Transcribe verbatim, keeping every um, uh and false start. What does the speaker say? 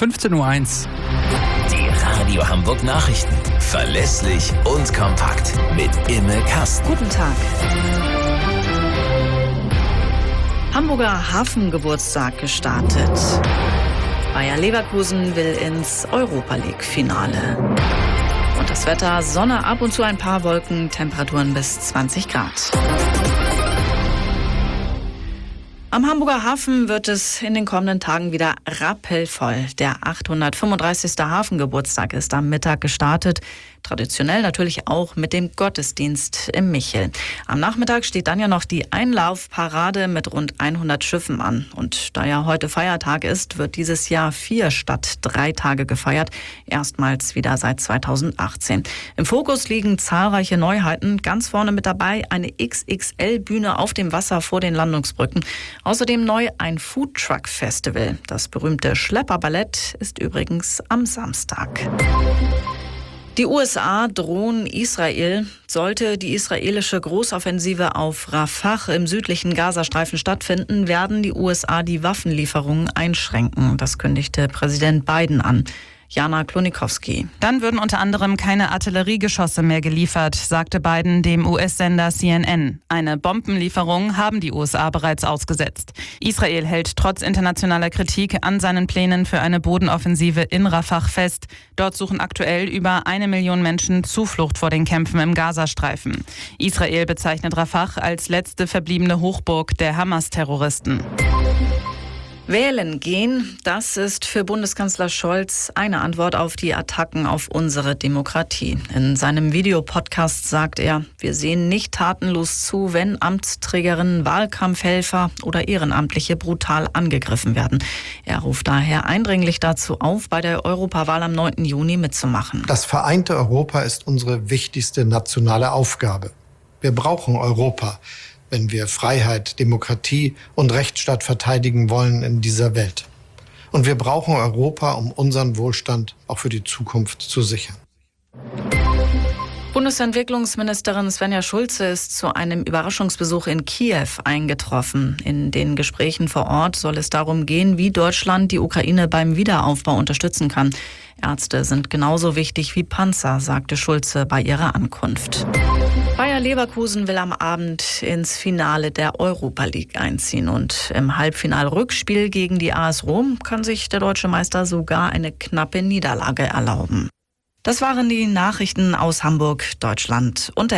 fünfzehn Uhr eins. Die Radio Hamburg Nachrichten. Verlässlich und kompakt. Mit Imme Kasten. Guten Tag. Hamburger Hafengeburtstag gestartet. Bayer Leverkusen will ins Europa-League-Finale. Und das Wetter: Sonne, ab und zu ein paar Wolken, Temperaturen bis zwanzig Grad. Am Hamburger Hafen wird es in den kommenden Tagen wieder rappelvoll. Der achthundertfünfunddreißigste Hafengeburtstag ist am Mittag gestartet. Traditionell natürlich auch mit dem Gottesdienst im Michel. Am Nachmittag steht dann ja noch die Einlaufparade mit rund hundert Schiffen an. Und da ja heute Feiertag ist, wird dieses Jahr vier statt drei Tage gefeiert. Erstmals wieder seit zweitausendachtzehn. Im Fokus liegen zahlreiche Neuheiten. Ganz vorne mit dabei eine X X L-Bühne auf dem Wasser vor den Landungsbrücken. Außerdem neu ein Foodtruck-Festival. Das berühmte Schlepperballett ist übrigens am Samstag. Die U S A drohen Israel. Sollte die israelische Großoffensive auf Rafah im südlichen Gazastreifen stattfinden, werden die U S A die Waffenlieferungen einschränken. Das kündigte Präsident Biden an. Jana Klonikowski. Dann würden unter anderem keine Artilleriegeschosse mehr geliefert, sagte Biden dem U S-Sender C N N. Eine Bombenlieferung haben die U S A bereits ausgesetzt. Israel hält trotz internationaler Kritik an seinen Plänen für eine Bodenoffensive in Rafah fest. Dort suchen aktuell über eine Million Menschen Zuflucht vor den Kämpfen im Gazastreifen. Israel bezeichnet Rafah als letzte verbliebene Hochburg der Hamas-Terroristen. Wählen gehen, das ist für Bundeskanzler Scholz eine Antwort auf die Attacken auf unsere Demokratie. In seinem Videopodcast sagt er, wir sehen nicht tatenlos zu, wenn Amtsträgerinnen, Wahlkampfhelfer oder Ehrenamtliche brutal angegriffen werden. Er ruft daher eindringlich dazu auf, bei der Europawahl am neunten Juni mitzumachen. Das vereinte Europa ist unsere wichtigste nationale Aufgabe. Wir brauchen Europa, wenn wir Freiheit, Demokratie und Rechtsstaat verteidigen wollen in dieser Welt. Und wir brauchen Europa, um unseren Wohlstand auch für die Zukunft zu sichern. Bundesentwicklungsministerin Svenja Schulze ist zu einem Überraschungsbesuch in Kiew eingetroffen. In den Gesprächen vor Ort soll es darum gehen, wie Deutschland die Ukraine beim Wiederaufbau unterstützen kann. Ärzte sind genauso wichtig wie Panzer, sagte Schulze bei ihrer Ankunft. Bayer Leverkusen will am Abend ins Finale der Europa League einziehen. Und im Halbfinal-Rückspiel gegen die A S Rom kann sich der deutsche Meister sogar eine knappe Niederlage erlauben. Das waren die Nachrichten aus Hamburg, Deutschland und der